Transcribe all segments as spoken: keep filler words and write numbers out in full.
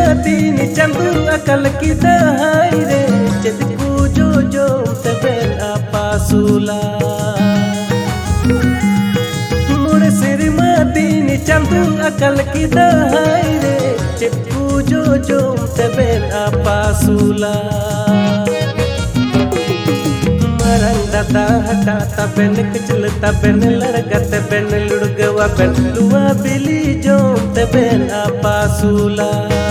तीन चंदू अकल की दहाई रे चदकू जो जो तबेल आपासूला मुड़ सिर तीन चंदू अकल की दहाई रे चदकू जो जो तबेल आपासूला दादा हटाता बेन कचलता बेन लड़गत बेन लुड़गवा बेन लुआ बिली जोमते बेन आपासूला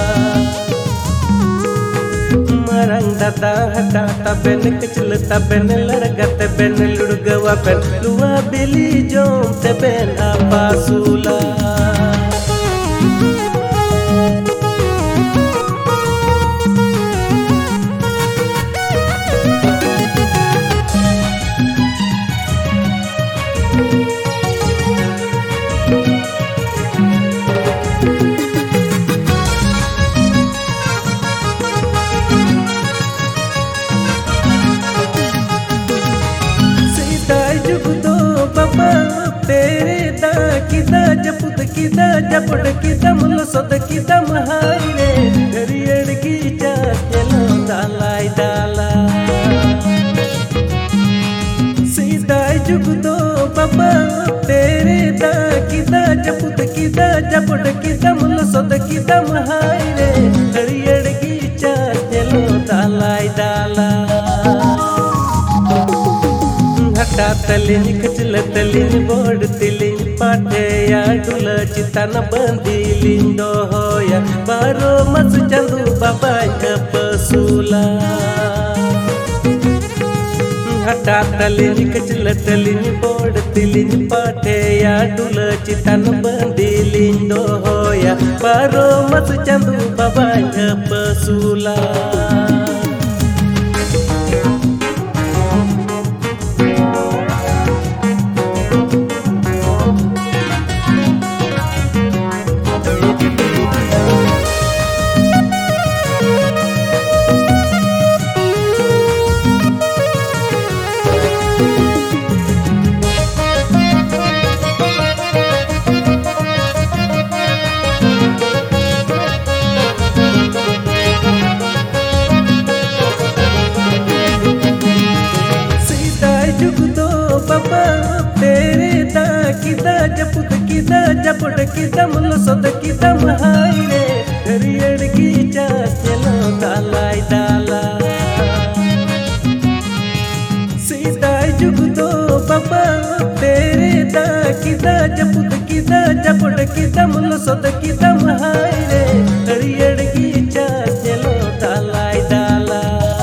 मरंग दादा हटाता बेन कचलता बेन लड़गत बेन लुड़गवा बेन लुआ बिली जोमते बेन आपासूला तेरे दा किदा जपुद किदा जपड़ किदा मुल सद किदा महाई रे गरियड़ की जा चलो दालाई दाला सीधा जुग दो बाबा तेरे दा किदा जपुद किदा जपड़ किदा मुल सद किदा महाई रे गरियड़ की जा चलो दालाई दाला हटा तलिन कचल तलिन बोड तिलिन पाटे या डुल चितन बंदीलिन दो होया बारो मस चंदू बाबा कपसूला हटा तलिन कचल तलिन बोड तिलिन पाटे या डुल चितन बंदीलिन दो होया बारो मस चंदू बाबा कपसूला तेरे दा किदा जपुद किदा जपड़ किदा मुल सद किदा महाई रे गरियड़ की जा चलो दालाई दाला सीधा जुग दो बाबा तेरे दा किदा जपुद किदा जपड़ किदा मुल सद किदा महाई रे गरियड़ की जा चलो दालाई दाला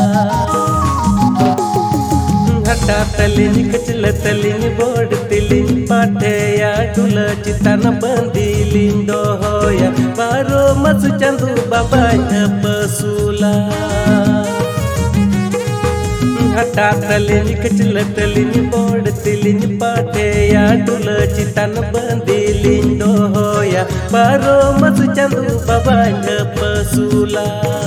हटा तलिन कचल तलिन बोड तिलिन पाटे या डुल चितन बंदीलिन दो होया बारो मस चंदू बाबा कपसूला हटा तलिन कचल तलिन बोड तिलिन पाटे या डुल चितन बंदीलिन दो होया बारो मस चंदू बाबा कपसूला।